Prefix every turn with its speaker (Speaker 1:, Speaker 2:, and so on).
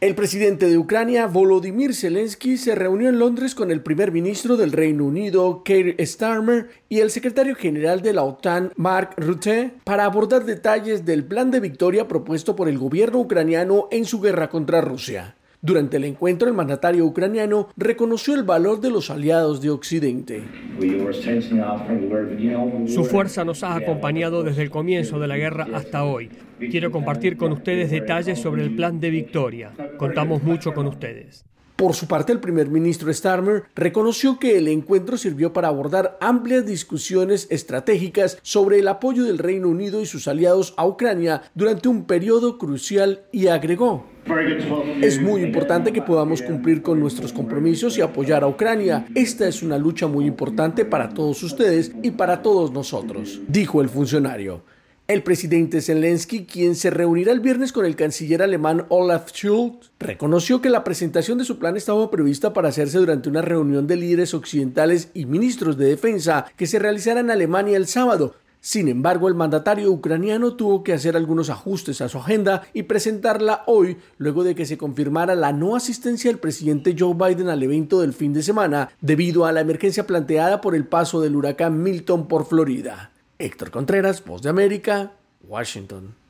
Speaker 1: El presidente de Ucrania, Volodymyr Zelensky, se reunió en Londres con el primer ministro del Reino Unido, Keir Starmer, y el secretario general de la OTAN, Mark Rutte, para abordar detalles del plan de victoria propuesto por el gobierno ucraniano en su guerra contra Rusia. Durante el encuentro, el mandatario ucraniano reconoció el valor de los aliados de Occidente.
Speaker 2: Su fuerza nos ha acompañado desde el comienzo de la guerra hasta hoy. Quiero compartir con ustedes detalles sobre el plan de victoria. Contamos mucho con ustedes.
Speaker 1: Por su parte, el primer ministro Starmer reconoció que el encuentro sirvió para abordar amplias discusiones estratégicas sobre el apoyo del Reino Unido y sus aliados a Ucrania durante un periodo crucial y agregó: es muy importante que podamos cumplir con nuestros compromisos y apoyar a Ucrania. Esta es una lucha muy importante para todos ustedes y para todos nosotros, dijo el funcionario. El presidente Zelensky, quien se reunirá el viernes con el canciller alemán Olaf Scholz, reconoció que la presentación de su plan estaba prevista para hacerse durante una reunión de líderes occidentales y ministros de defensa que se realizará en Alemania el sábado. Sin embargo, el mandatario ucraniano tuvo que hacer algunos ajustes a su agenda y presentarla hoy, luego de que se confirmara la no asistencia del presidente Joe Biden al evento del fin de semana, debido a la emergencia planteada por el paso del huracán Milton por Florida. Héctor Contreras, Voz de América, Washington.